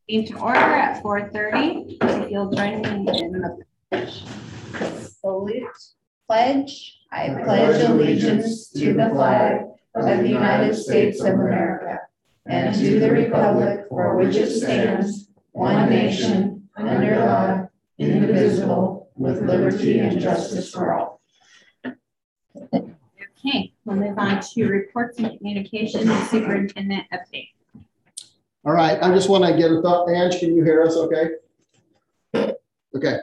Meeting to order at 4:30. If you'll join me in the salute pledge. I pledge allegiance to the flag of the United States of America and to the republic for which it stands, one nation, under God, indivisible, with liberty and justice for all. Okay, we'll move on to reports and communications and superintendent update. All right, I just want to get a thought. Ange, can you hear us okay? Okay.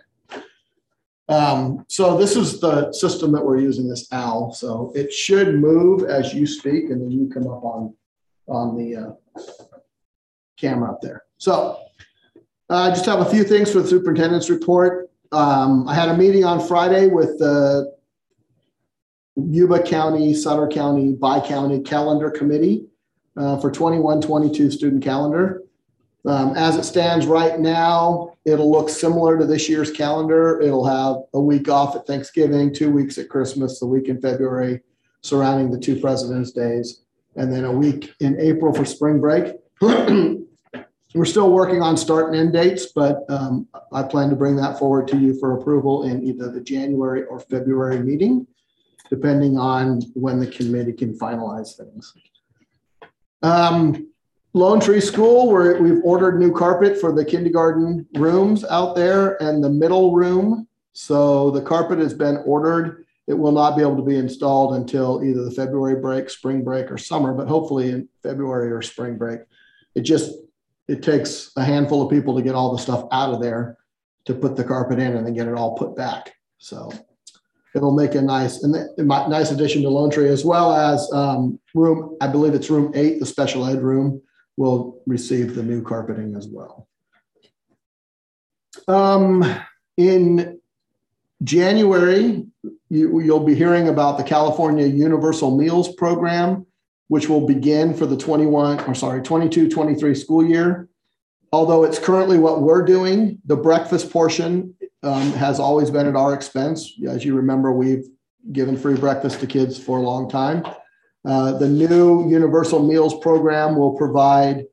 So this is the system that we're using, this OWL. So it should move as you speak, and then you come up on the camera up there. So I just have a few things for the superintendent's report. I had a meeting on Friday with the Yuba County, Sutter County, Bi-County Calendar Committee for 21-22 student calendar. As it stands right now, it'll look similar to this year's calendar. It'll have a week off at Thanksgiving, 2 weeks at Christmas, the week in February surrounding the 2 President's Days, and then a week in April for spring break. We're still working on start and end dates, but I plan to bring that forward to you for approval in either the January or February meeting, depending on when the committee can finalize things. Lone Tree School, we've ordered new carpet for the kindergarten rooms out there and the middle room. So the carpet has been ordered. It will not be able to be installed until either the February break, spring break, or summer, but hopefully in February or spring break. It takes a handful of people to get all the stuff out of there to put the carpet in and then get it all put back. So it'll make a nice addition to Lone Tree, as well as room, I believe it's room 8, the special ed room, will receive the new carpeting as well. In January, you'll be hearing about the California Universal Meals Program, which will begin for the 22-23 school year. Although it's currently what we're doing, the breakfast portion has always been at our expense. As you remember, we've given free breakfast to kids for a long time. The new Universal Meals Program will provide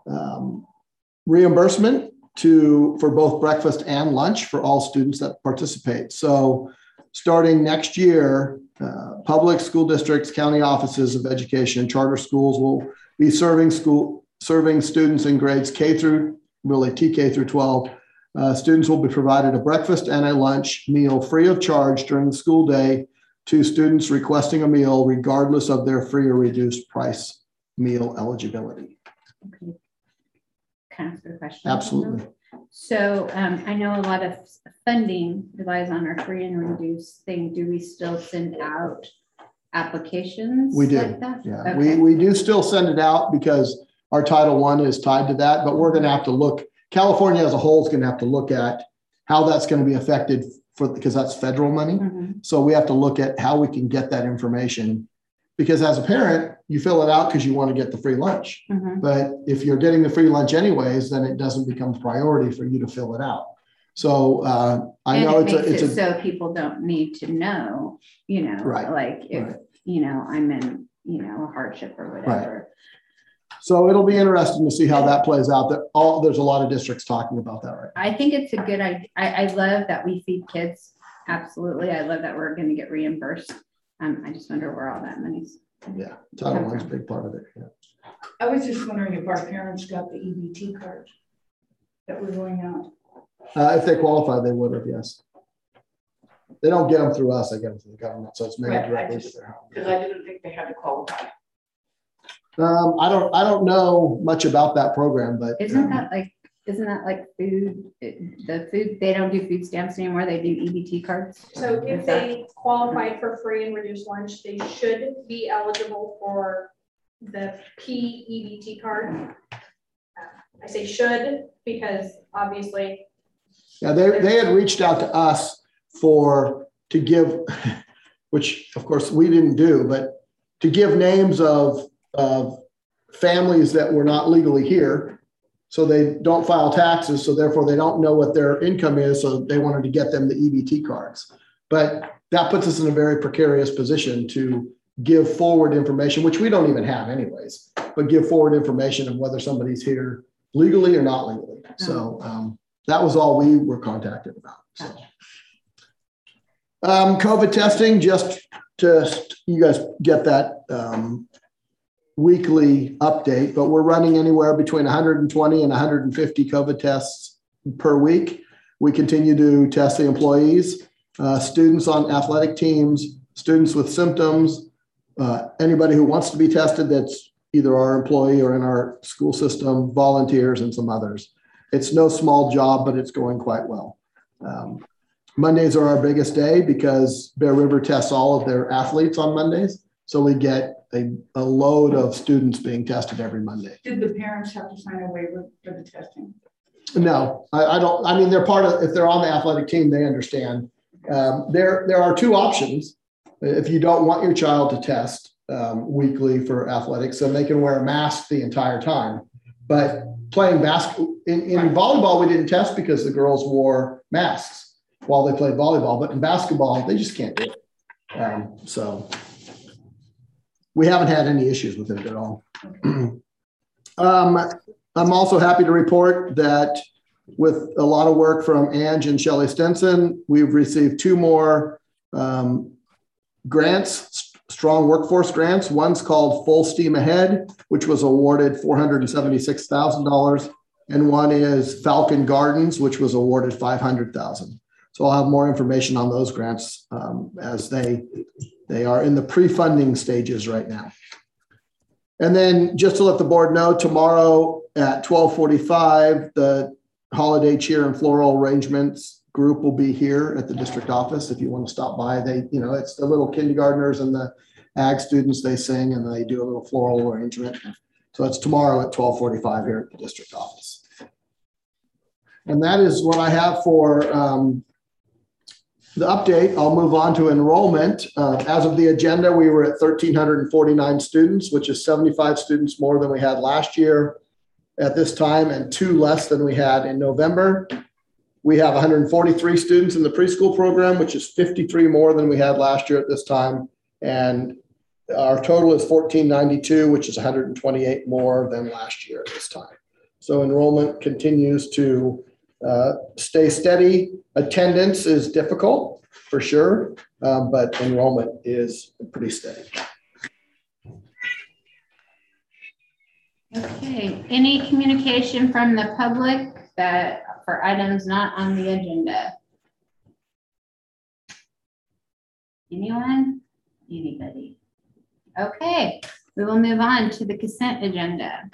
reimbursement for both breakfast and lunch for all students that participate. So starting next year, public school districts, county offices of education, charter schools will be serving students in grades K through, really TK through 12. Students will be provided a breakfast and a lunch meal free of charge during the school day to students requesting a meal, regardless of their free or reduced price meal eligibility. Okay. Can I ask a question? Absolutely. So I know a lot of funding relies on our free and reduced thing. Do we still send out applications? We do. Like that? Yeah, okay. we do still send it out because our Title I is tied to that, but we're going to have to look. California as a whole is going to have to look at how that's going to be affected because that's federal money. Mm-hmm. So we have to look at how we can get that information, because as a parent, you fill it out because you want to get the free lunch. Mm-hmm. But if you're getting the free lunch anyways, then it doesn't become a priority for you to fill it out. So I know it's so people don't need to know, right. Like if, right. I'm in, a hardship or whatever. Right. So it'll be interesting to see how that plays out. There's a lot of districts talking about that right now. I think it's a good idea. I love that we feed kids. Absolutely. I love that we're going to get reimbursed. I just wonder where all that money's. Yeah, Title I is a big part of it. Yeah. I was just wondering if our parents got the EBT card that we're going out. If they qualify, they would have, yes. They don't get them through us, I get them through the government. So it's made directly to their home. Because I didn't think they had to qualify. I don't know much about that program, but isn't that like food? The food, they don't do food stamps anymore. They do EBT cards. So if they qualified for free and reduced lunch, they should be eligible for the PEBT card. I say should because obviously. Yeah, they had reached out to us to give, which of course we didn't do, but to give names of families that were not legally here, so they don't file taxes, so therefore they don't know what their income is, so they wanted to get them the EBT cards. But that puts us in a very precarious position to give forward information, which we don't even have anyways, but give forward information of whether somebody's here legally or not legally. So that was all we were contacted about. So. COVID testing, just to you guys get that weekly update, but we're running anywhere between 120 and 150 COVID tests per week. We continue to test the employees, students on athletic teams, students with symptoms, anybody who wants to be tested that's either our employee or in our school system, volunteers, and some others. It's no small job, but it's going quite well. Mondays are our biggest day because Bear River tests all of their athletes on Mondays. So we get a load of students being tested every Monday. Did the parents have to sign a waiver for the testing? No, I don't. I mean, they're part of, if they're on the athletic team, they understand. There are two options. If you don't want your child to test weekly for athletics, then they can wear a mask the entire time. But playing basketball, in volleyball, we didn't test because the girls wore masks while they played volleyball. But in basketball, they just can't do it. So we haven't had any issues with it at all. I'm also happy to report that with a lot of work from Ange and Shelley Stenson, we've received 2 more grants, strong workforce grants. One's called Full Steam Ahead, which was awarded $476,000. And one is Falcon Gardens, which was awarded $500,000. So I'll have more information on those grants as they are in the pre-funding stages right now. And then just to let the board know, tomorrow at 12:45, the holiday cheer and floral arrangements group will be here at the district office. If you want to stop by, it's the little kindergartners and the ag students, they sing and they do a little floral arrangement. So it's tomorrow at 12:45 here at the district office. And that is what I have for the update. I'll move on to enrollment. As of the agenda, we were at 1,349 students, which is 75 students more than we had last year at this time and 2 less than we had in November. We have 143 students in the preschool program, which is 53 more than we had last year at this time. And our total is 1,492, which is 128 more than last year at this time. So enrollment continues to stay steady. Attendance is difficult for sure, but enrollment is pretty steady. Okay, any communication from the public for items not on the agenda? Anyone? Anybody? Okay, we will move on to the consent agenda.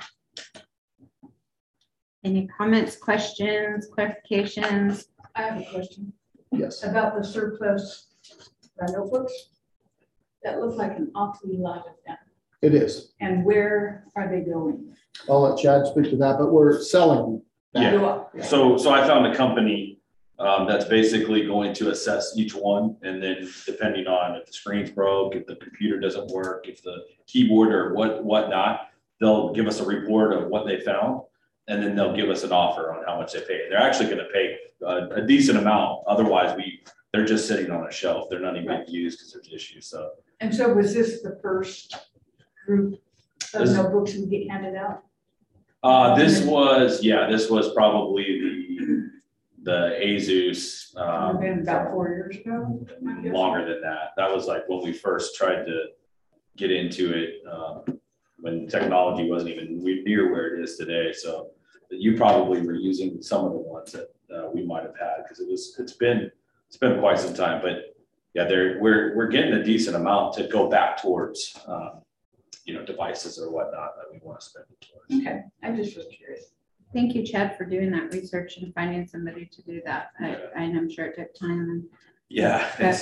Any comments, questions, clarifications? I have a question. Yes. About the surplus notebooks. That looks like an awfully lot of them. It is. And where are they going? I'll let Chad speak to that, but we're selling that. Yeah. So I found a company that's basically going to assess each one, and then depending on if the screen's broke, if the computer doesn't work, if the keyboard or whatnot, they'll give us a report of what they found, and then they'll give us an offer on how much they pay. They're actually going to pay a decent amount. Otherwise, they're just sitting on a shelf. They're not even being used because there's issues. So. And so was this the first group of notebooks we get handed out? This was probably the Asus. Been about 4 years ago. Longer than that. That was like when we first tried to get into it, when technology wasn't even near where it is today. So you probably were using some of the ones that we might have had because it's been quite some time. But yeah, we're getting a decent amount to go back towards devices or whatnot that we want to spend it towards. Okay, I just was curious. Thank you, Chad, for doing that research and finding somebody to do that. I'm sure it took time. There's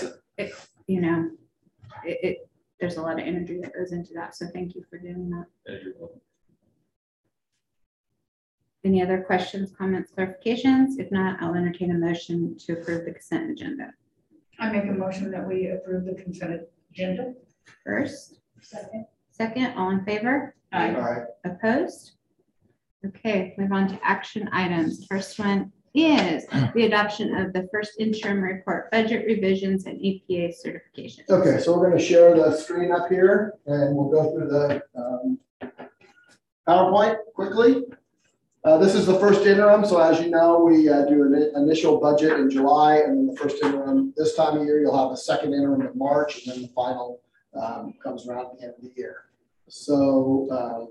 a lot of energy that goes into that. So thank you for doing that. Any other questions, comments, clarifications? If not, I'll entertain a motion to approve the consent agenda. I make a motion that we approve the consent agenda. First. Second, all in favor? Aye. Aye. Opposed? Okay, move on to action items. First one is the adoption of the first interim report, budget revisions and EPA certification. Okay, so we're going to share the screen up here and we'll go through the PowerPoint quickly. This is the first interim, so as you know, we do an initial budget in July, and then the first interim this time of year. You'll have a second interim in March, and then the final comes around at the end of the year. So,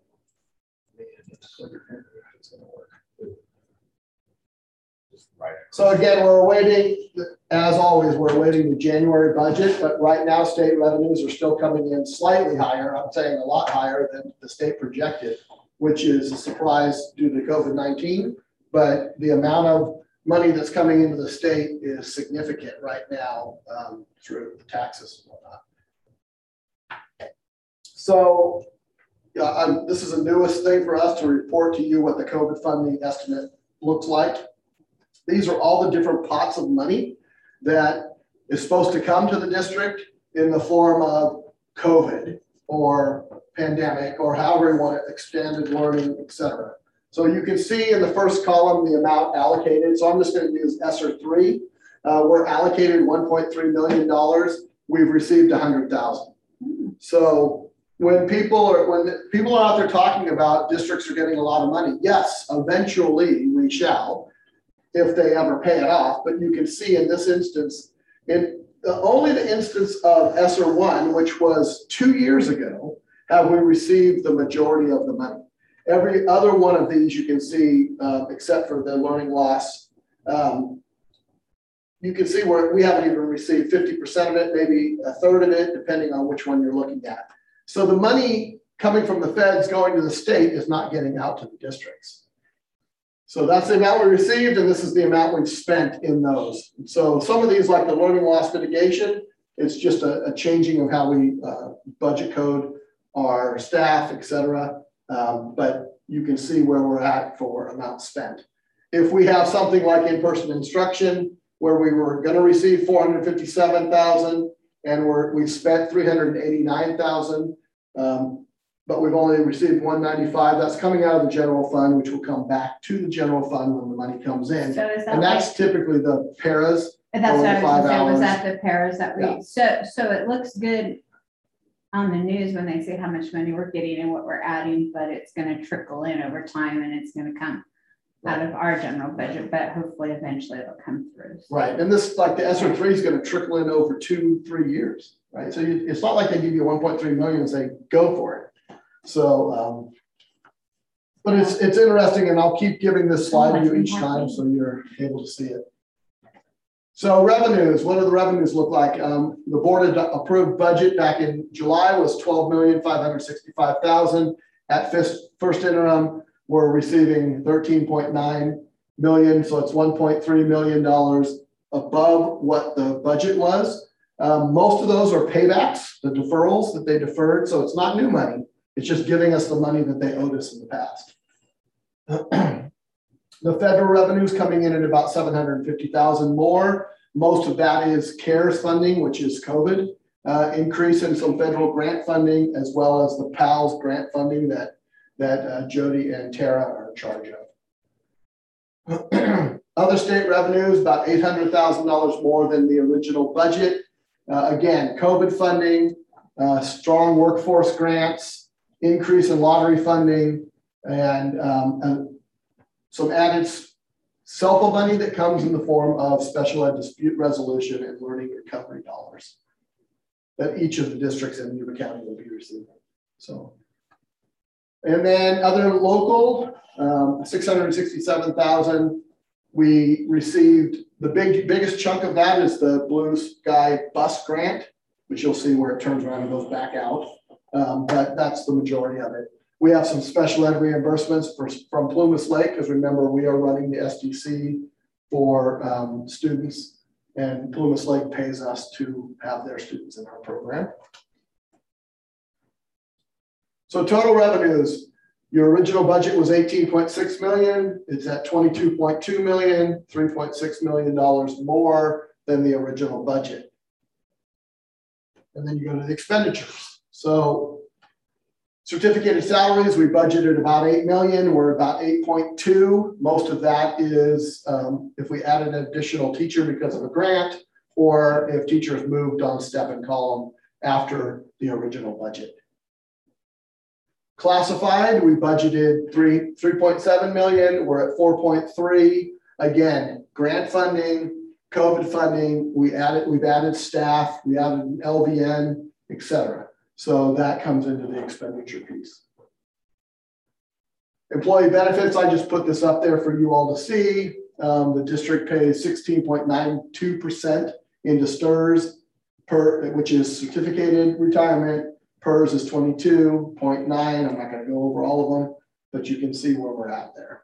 so again, we're awaiting, as always, we're awaiting the January budget, but right now state revenues are still coming in slightly higher. I'm saying a lot higher than the state projected, which is a surprise due to COVID-19, but the amount of money that's coming into the state is significant right now through the taxes and whatnot. So this is the newest thing for us to report to you what the COVID funding estimate looks like. These are all the different pots of money that is supposed to come to the district in the form of COVID or pandemic or however you want it, expanded learning, et cetera. So you can see in the first column the amount allocated. So I'm just going to use ESSER 3. We're allocated $1.3 million. We've received 100,000. So when people are out there talking about districts are getting a lot of money, yes, eventually we shall, if they ever pay it off. But you can see in this instance, only the instance of ESSER 1, which was 2 years ago, have we received the majority of the money. Every other one of these you can see, except for the learning loss, you can see where we haven't even received 50% of it, maybe a third of it, depending on which one you're looking at. So the money coming from the feds going to the state is not getting out to the districts. So that's the amount we received, and this is the amount we've spent in those. So some of these, like the learning loss mitigation, it's just a changing of how we budget code our staff, et cetera. But you can see where we're at for amount spent. If we have something like in-person instruction, where we were going to receive 457,000 and we've spent 389,000, but we've only received 195. That's coming out of the general fund, which will come back to the general fund when the money comes in. So is that and that's typically the paras. And that's what I was going to say, was hours. that the paras that we, Yeah. So it looks good on the news when they say how much money we're getting and what we're adding, but it's going to trickle in over time and it's going to come out of our general budget, but hopefully eventually it'll come through. Right, and this, like the ESSER 3 is going to trickle in over 2-3 years, right? So it's not like they give you 1.3 million and say, go for it. So, but it's interesting, and I'll keep giving this slide to you each time so you're able to see it. So revenues, what do the revenues look like? The board approved budget back in July was $12,565,000. At first interim, we're receiving 13.9 million, so it's $1.3 million above what the budget was. Most of those are paybacks, the deferrals that they deferred, so it's not new money. It's just giving us the money that they owed us in the past. The federal revenues coming in at about 750,000 more. Most of that is CARES funding, which is COVID, increase in some federal grant funding, as well as the PALS grant funding that Jody and Tara are in charge of. Other state revenues, about $800,000 more than the original budget. Again, COVID funding, strong workforce grants, increase in lottery funding, and some added SELPA money that comes in the form of special ed dispute resolution and learning recovery dollars that each of the districts in Yuba County will be receiving. So, and then other local, 667,000. We received the biggest chunk of that is the Blue Sky bus grant, which you'll see where it turns around and goes back out. But that's the majority of it. We have some special ed reimbursements from Plumas Lake, because remember, we are running the SDC for students, and Plumas Lake pays us to have their students in our program. So total revenues, your original budget was 18.6 million. It's at 22.2 million, $3.6 million more than the original budget. And then you go to the expenditures. So certificated salaries, we budgeted about 8 million. We're about 8.2. Most of that is if we added an additional teacher because of a grant, or if teachers moved on step and column after the original budget. Classified, we budgeted 3.7 million. We're at 4.3. Again, grant funding, COVID funding. We've added staff. We added an LVN, etc. So that comes into the expenditure piece. Employee benefits, I just put this up there for you all to see. The district pays 16.92% into STRS, which is certificated retirement. PERS is 22.9. I'm not going to go over all of them, but you can see where we're at there.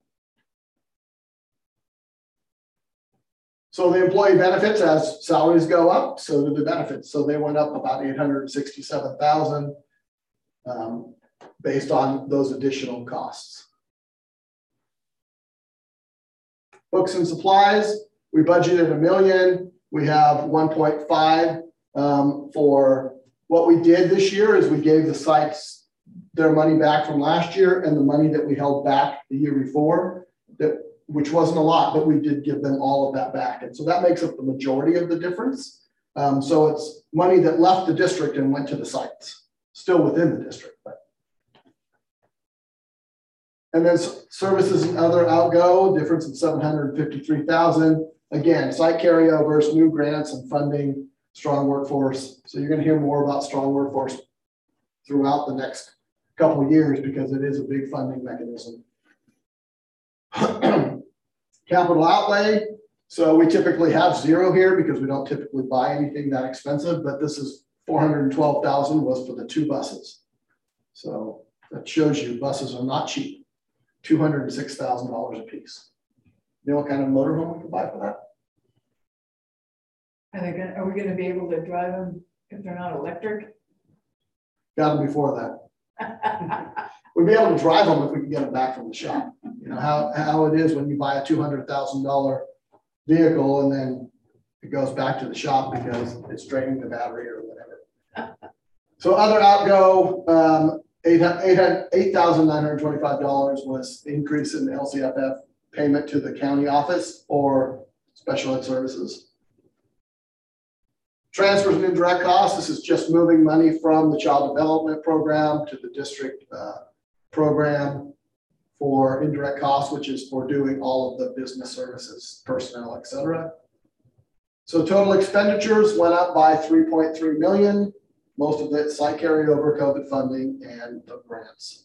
So the employee benefits, as salaries go up, so do the benefits. So they went up about 867,000 based on those additional costs. Books and supplies, we budgeted $1 million. We have 1.5 for what we did this year is we gave the sites their money back from last year and the money that we held back the year before, which wasn't a lot, but we did give them all of that back. And so that makes up the majority of the difference. So it's money that left the district and went to the sites, still within the district. And then services and other outgo, difference of 753,000. Again, site carryovers, new grants and funding, strong workforce. So you're going to hear more about strong workforce throughout the next couple of years because it is a big funding mechanism. Capital outlay. So we typically have zero here because we don't typically buy anything that expensive, but this is 412,000 was for the 2 buses. So that shows you buses are not cheap. $206,000 a piece. You know what kind of motorhome we can buy for that? Are we going to be able to drive them if they're not electric? Got them before that. We'd be able to drive them if we can get them back from the shop. You know how it is when you buy a $200,000 vehicle and then it goes back to the shop because it's draining the battery or whatever. So other outgo, $8,925 was the increase in the LCFF payment to the county office or special ed services. Transfers and indirect costs. This is just moving money from the child development program to the district program for indirect costs, which is for doing all of the business services, personnel, etc. So total expenditures went up by 3.3 million. Most of it site carryover, COVID funding, and the grants.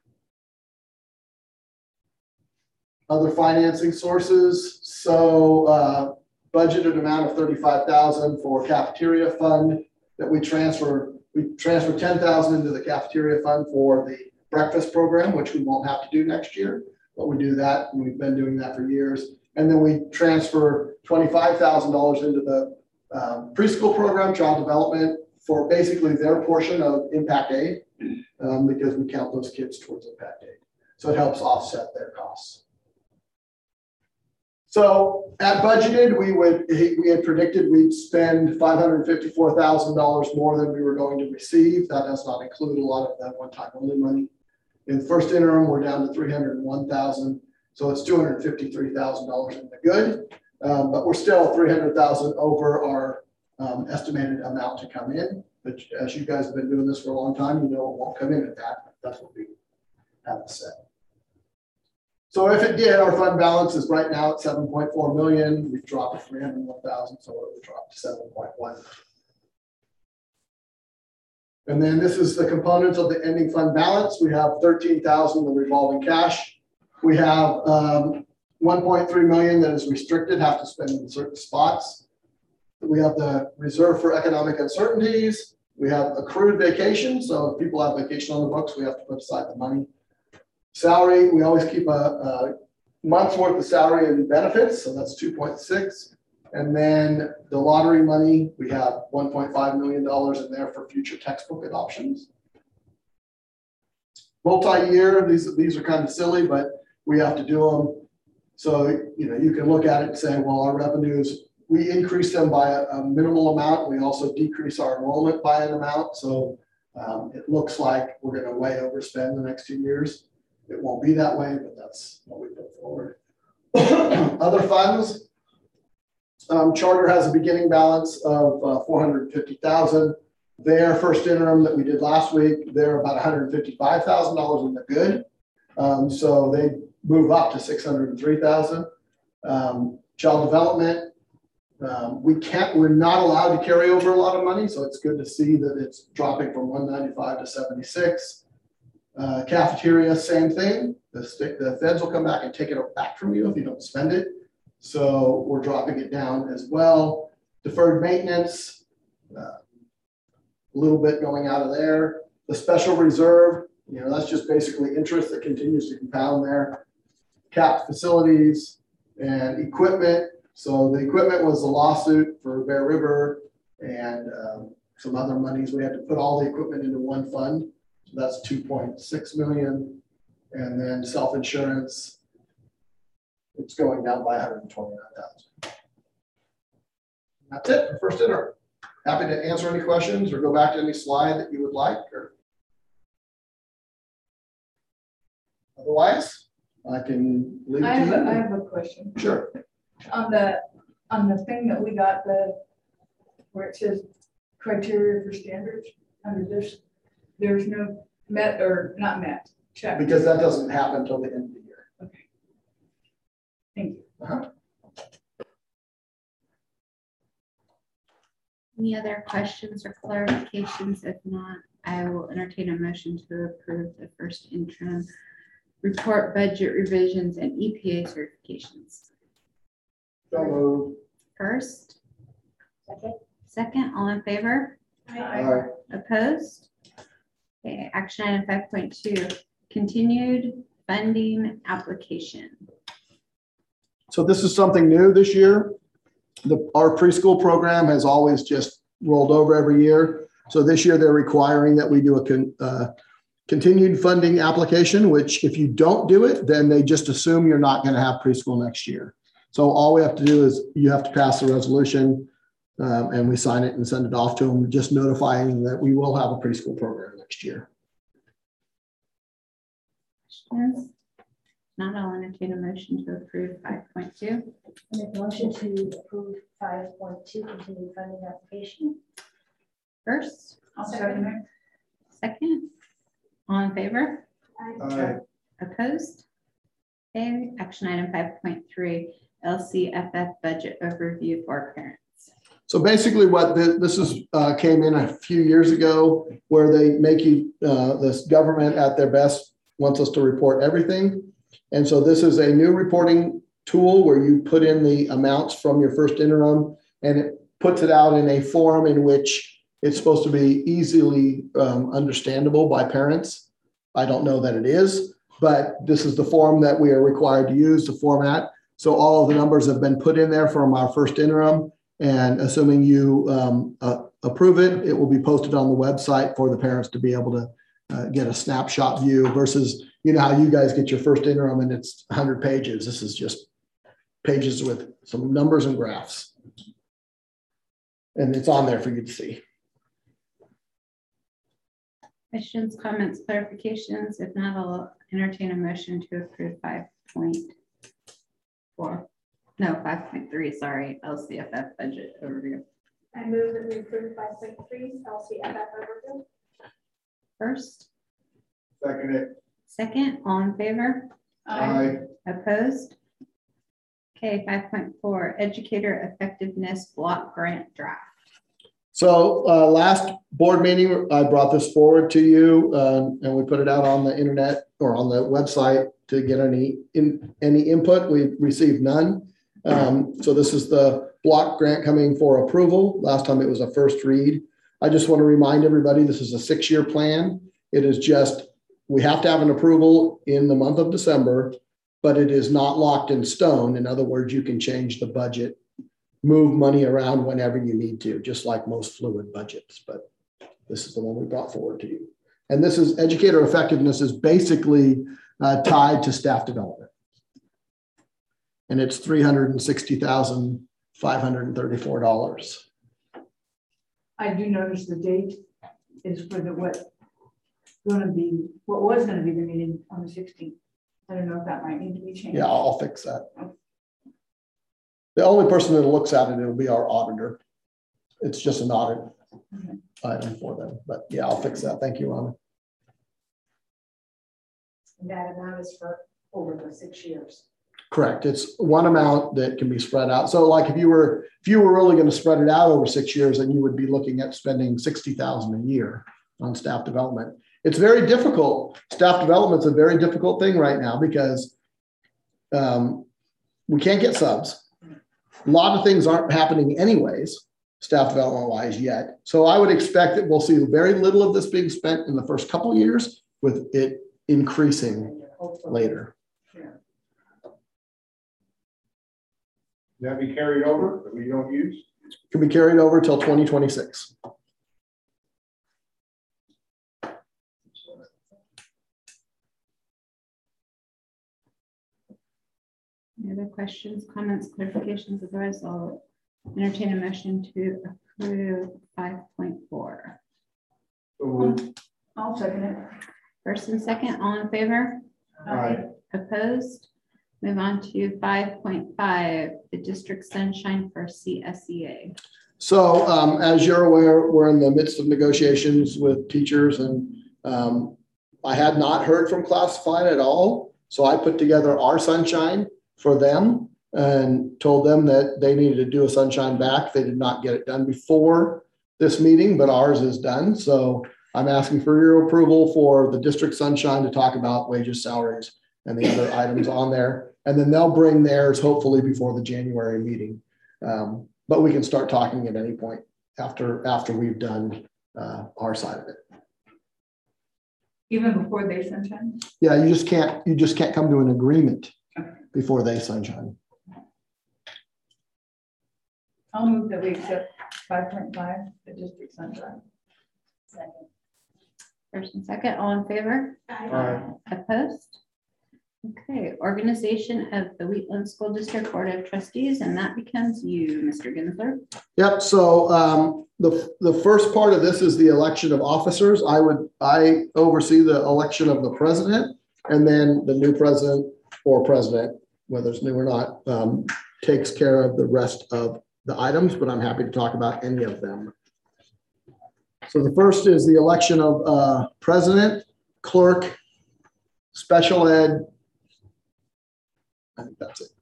Other financing sources. So budgeted amount of 35,000 for cafeteria fund that we transfer. We transfer 10,000 into the cafeteria fund for the breakfast program, which we won't have to do next year, but we do that, and we've been doing that for years. And then we transfer $25,000 into the preschool program, child development, for basically their portion of impact aid, because we count those kids towards impact aid. So it helps offset their costs. So at budgeted, we had predicted we'd spend $554,000 more than we were going to receive. That does not include a lot of that one-time only money. In the first interim, we're down to $301,000. So it's $253,000 in the good, but we're still $300,000 over our estimated amount to come in. But as you guys have been doing this for a long time, you know it won't come in at that. That's what we have to say. So if it did, our fund balance is right now at 7.4 million. We've dropped to 301,000, so it would drop to 7.1. And then this is the components of the ending fund balance. We have 13,000 in revolving cash. We have 1.3 million that is restricted, have to spend in certain spots. We have the reserve for economic uncertainties. We have accrued vacation. So if people have vacation on the books, we have to put aside the money. Salary, we always keep a month's worth of salary and benefits. So that's 2.6. And then the lottery money, we have $1.5 million in there for future textbook adoptions. Multi-year, these are kind of silly, but we have to do them. So, you can look at it and say, well, our revenues, we increase them by a minimal amount. We also decrease our enrollment by an amount. So it looks like we're going to way overspend the next 2 years. It won't be that way, but that's what we put forward. Other funds. Charter has a beginning balance of 450,000. Their first interim that we did last week, they're about $155,000 in the good. So they move up to $603,000. Child development, we're not allowed to carry over a lot of money, so it's good to see that it's dropping from 195 to 76. Cafeteria, same thing. The feds will come back and take it back from you if you don't spend it. So we're dropping it down as well. Deferred maintenance, a little bit going out of there. The special reserve, that's just basically interest that continues to compound there. Capped facilities and equipment. So the equipment was a lawsuit for Bear River and some other monies. We had to put all the equipment into one fund. So that's 2.6 million. And then self-insurance, it's going down by 129,000. That's it for first interim. Happy to answer any questions or go back to any slide that you would like. Or otherwise, I can leave it to you. I have a question. Sure. On the thing that we got, where it says criteria for standards under this, there's no met or not met check. Because that doesn't happen until the end of the year. Okay. Thank you. Any other questions or clarifications? If not, I will entertain a motion to approve the first interim report, budget revisions, and EPA certifications. So moved. First. Second, all in favor? Aye. Opposed? Okay, action item 5.2, continued funding application. So this is something new this year. Our preschool program has always just rolled over every year. So this year they're requiring that we do a continued funding application, which if you don't do it, then they just assume you're not going to have preschool next year. So all we have to do is you have to pass the resolution and we sign it and send it off to them, just notifying that we will have a preschool program next year. Questions? Not, I'll entertain a motion to approve 5.2. Make a motion to approve 5.2 continued funding application. First, I'll second it. second, all in favor? Aye. Opposed? Okay, action item 5.3, LCFF budget overview for parents. So basically what this is came in a few years ago where they make you, this government at their best wants us to report everything. And so this is a new reporting tool where you put in the amounts from your first interim and it puts it out in a form in which it's supposed to be easily understandable by parents. I don't know that it is, but this is the form that we are required to use to format. So all of the numbers have been put in there from our first interim, and assuming you approve it, it will be posted on the website for the parents to be able to get a snapshot view versus, how you guys get your first interim and it's 100 pages. This is just pages with some numbers and graphs. And it's on there for you to see. Questions, comments, clarifications? If not, I'll entertain a motion to approve 5.4. No, 5.3, sorry, LCFF budget overview. I move that we approve 5.3 LCFF overview. First. Second it. Second, all in favor? Aye. Opposed? Okay, 5.4, educator effectiveness block grant draft. So last board meeting, I brought this forward to you and we put it out on the internet or on the website to get any input. We received none. So this is the block grant coming for approval. Last time it was a first read. I just want to remind everybody, this is a 6-year plan. It is just, we have to have an approval in the month of December, but it is not locked in stone. In other words, you can change the budget, move money around whenever you need to, just like most fluid budgets. But this is the one we brought forward to you. And this is educator effectiveness is basically tied to staff development. And it's $360,534. I do notice the date is for what was going to be the meeting on the 16th. I don't know if that might need to be changed. Yeah, I'll fix that. The only person that looks at it, it'll be our auditor. It's just an audit item for them. But yeah, I'll fix that. Thank you, Rhonda. And that amount is for over the 6 years. Correct. It's one amount that can be spread out. So like if you were really going to spread it out over 6 years, then you would be looking at spending $60,000 a year on staff development. It's very difficult. Staff development is a very difficult thing right now because we can't get subs. A lot of things aren't happening anyways, staff development wise yet. So I would expect that we'll see very little of this being spent in the first couple of years, with it increasing later. That be carried over that we don't use? Can be carried over till 2026. Any other questions, comments, clarifications? Otherwise, I'll entertain a motion to approve 5.4. I'll second it. First and second, all in favor? Aye. Opposed? Move on to 5.5, the district sunshine for CSEA. So as you're aware, we're in the midst of negotiations with teachers, and I had not heard from Classified at all. So I put together our sunshine for them and told them that they needed to do a sunshine back. They did not get it done before this meeting, but ours is done. So I'm asking for your approval for the district sunshine to talk about wages, salaries, and the other items on there. And then they'll bring theirs hopefully before the January meeting. But we can start talking at any point after we've done our side of it. Even before they sunshine? Yeah, you just can't come to an agreement before they sunshine. I'll move that we accept 5.5, the district sunshine. Second. First and second, all in favor? Aye. Opposed? Okay, organization of the Wheatland School District Board of Trustees, and that becomes you, Mr. Ginsler. Yep. So the first part of this is the election of officers. I oversee the election of the president, and then the new president or president, whether it's new or not, takes care of the rest of the items, but I'm happy to talk about any of them. So the first is the election of president, clerk, special ed. I think that's it.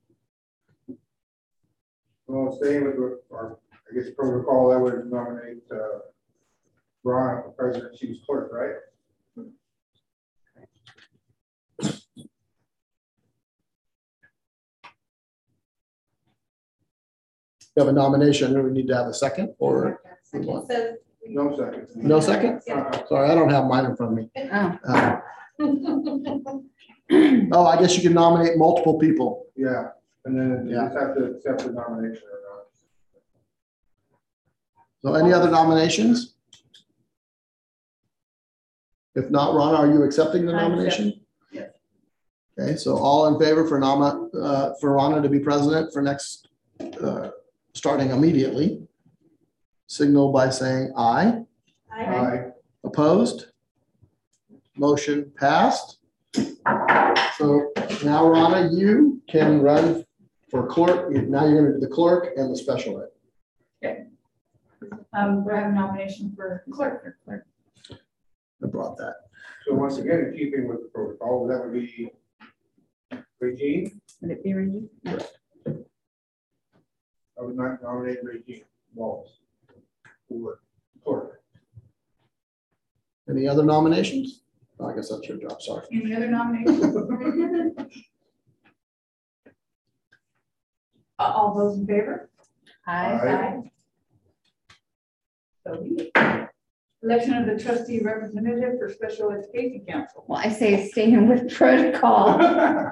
Well, staying with our, I guess, protocol, I would nominate Ron for president, chief clerk, right? You have a nomination, and we need to have a second, or Second says. No second. no second? Sorry, I don't have mine in front of me. Oh, Oh, I guess you can nominate multiple people. Yeah, and then you Yeah. just have to accept the nomination or not. So any other nominations? If not, Ron, are you accepting the I accept. nomination? Yes. Okay, so all in favor for Rana to be president for next, starting immediately, signal by saying aye. Aye. Opposed? Motion passed. So now, Rana, you can run for clerk. Now you're going to do the clerk and the special ed. Do I have a nomination for clerk? I brought that. So once again, in keeping with the protocol, that would be Regine. would it be Reggie? I would not nominate Regine Walls for clerk. Any other nominations? Oh, I guess that's your job. Sorry. Any other nominations? All those in favor? Aye. So be it. Election of the trustee representative for special education council. Well, I say staying with protocol.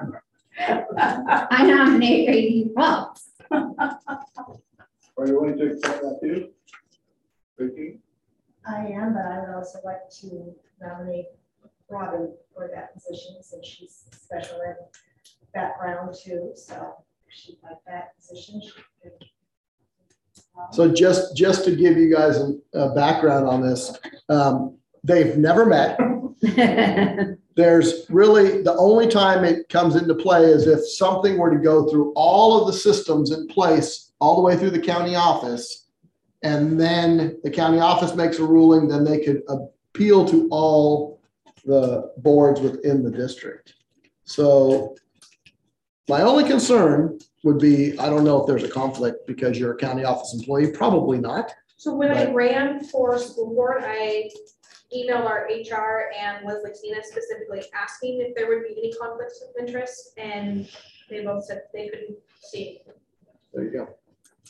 I nominate Reggie Wells. Are you willing to accept that too? Regine? I am, but I would also like to nominate Robin for that position since she's special ed background too. So if she'd like that position, she could. So just to give you guys a background on this, they've never met. There's really, the only time it comes into play is if something were to go through all of the systems in place all the way through the county office, and then the county office makes a ruling, then they could appeal to all the boards within the district. So my only concern would be, I don't know if there's a conflict because you're a county office employee, probably not. So when I Right. ran for school board, I emailed our HR and Leslie Sina specifically asking if there would be any conflicts of interest, and they both said they couldn't see. There you go.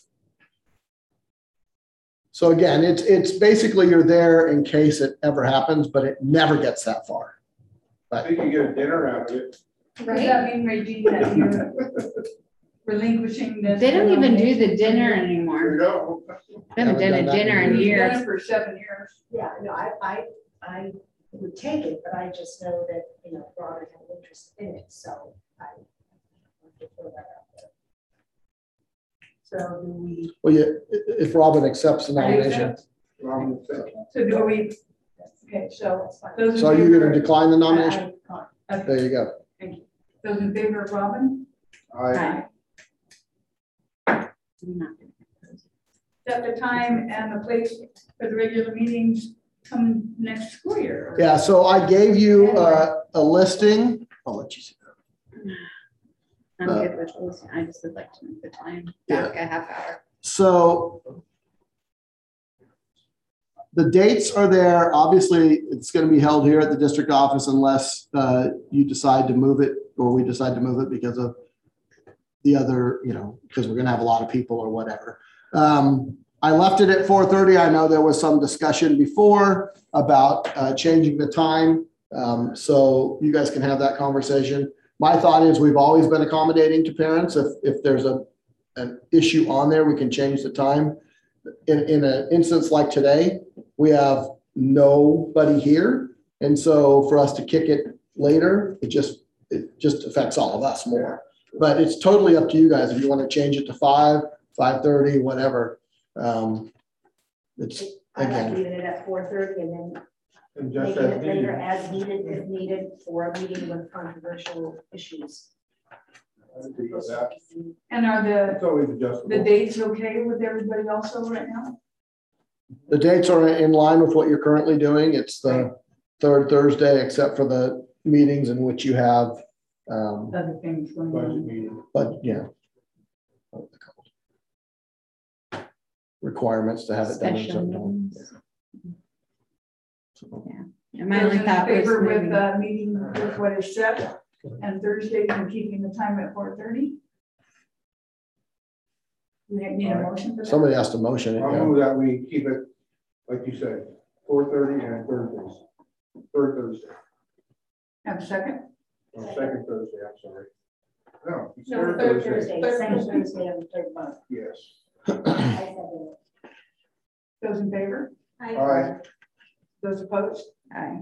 So again, it's basically you're there in case it ever happens, but it never gets that far. I think you get a dinner out of it. Does that mean, Reggie, that you're relinquishing this? They don't even do the dinner There anymore. you go. They haven't done a dinner in You've done years. it for 7 years. Yeah, no, I would take it, but I just know that, Robert had an interest in it, so I want to throw that out there. So do we, Well, yeah, if Robin accepts the nomination. Wrong with that. so do we, okay, so That's fine. those in So are you favor- gonna decline the nomination? Okay, There you go. those in favor of Robin? I, Set the time and the place for the regular meetings come next school year. or- Yeah, so I gave you a listing. I'll let you see. I'm good with those. I just would like to make the time back a half hour. So the dates are there. Obviously, it's going to be held here at the district office unless you decide to move it or we decide to move it because of the other, because we're going to have a lot of people or whatever. I left it at 4:30. I know there was some discussion before about changing the time. So you guys can have that conversation. My thought is we've always been accommodating to parents. If there's an issue on there, we can change the time. In an instance like today, we have nobody here. And so for us to kick it later, it just affects all of us more. But it's totally up to you guys. If you want to change it to 5:30, whatever. It's I like again, leaving it at 4:30 and then and just making as it later needed. as needed, if needed, for a meeting with controversial issues. I agree with that. And are It's always adjustable. the dates okay with everybody also right now? the dates are in line with what you're currently doing. It's the third Thursday, except for the meetings in which you have, Other things going Budget on. meeting. but yeah. Requirements to have it done. in Special some time. meetings. Yeah, my Those only in thought was favor with maybe- meeting with what is set and Thursdays and keeping the time at 4:30? We need a motion for that? Somebody has to motion it. I'll Yeah. move that we keep it, like you said, 4:30 and Thursdays. Third Thursday, Have a second? or second Thursday, I'm sorry. No, it's No, third third Thursday. Thursday, second Thursday of the third month. Yes. I said it. Those in favor? Aye. Those opposed? Aye.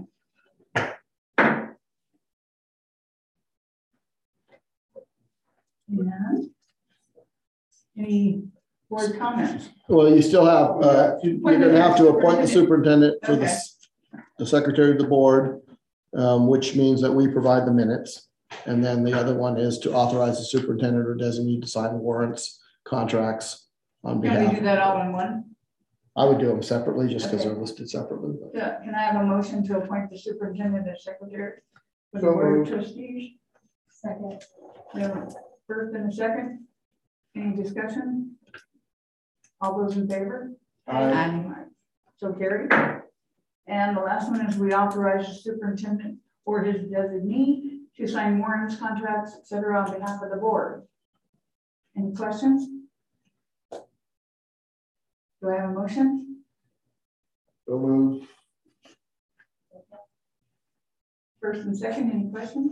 And any board comments? Well, you still have, you're gonna have to appoint the superintendent for the secretary of the board, which means that we provide the minutes. And then the other one is to authorize the superintendent or designee to sign warrants, contracts on Can we behalf. do that all in one? I would do them separately just because they're listed separately. but- Yeah, can I have a motion to appoint the superintendent as secretary for the So board of moved. trustees? Second. We have a first and a second. Any discussion? All those in favor? Aye. So carried. And the last one is we authorize the superintendent or his designee to sign warrants, contracts, et cetera, on behalf of the board. Any questions? Do I have a motion? So moved. First and second, any questions?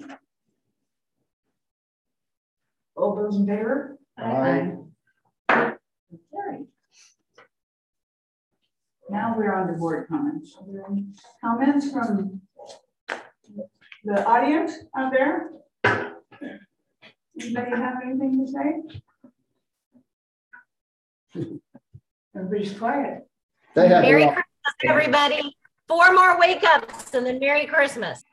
All those in favor? Aye. Carried. Now we're on to board comments. Are there any comments from the audience out there? Anybody have anything to say? Everybody's quiet. They have. Merry Christmas, everybody. 4 more wake ups and then Merry Christmas.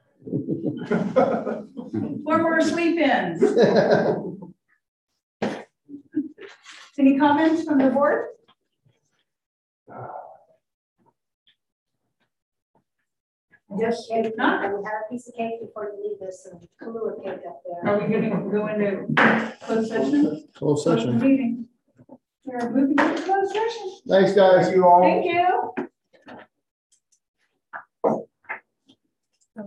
4 more sleep-ins. Any comments from the board? Yes, Cake, if not, I will have a piece of cake before you leave this, and Kahlua cake up there. are we gonna go into closed session? Closed Close the session. meeting. We're moving to closed session. Thanks, guys. Thank you all. Thank you.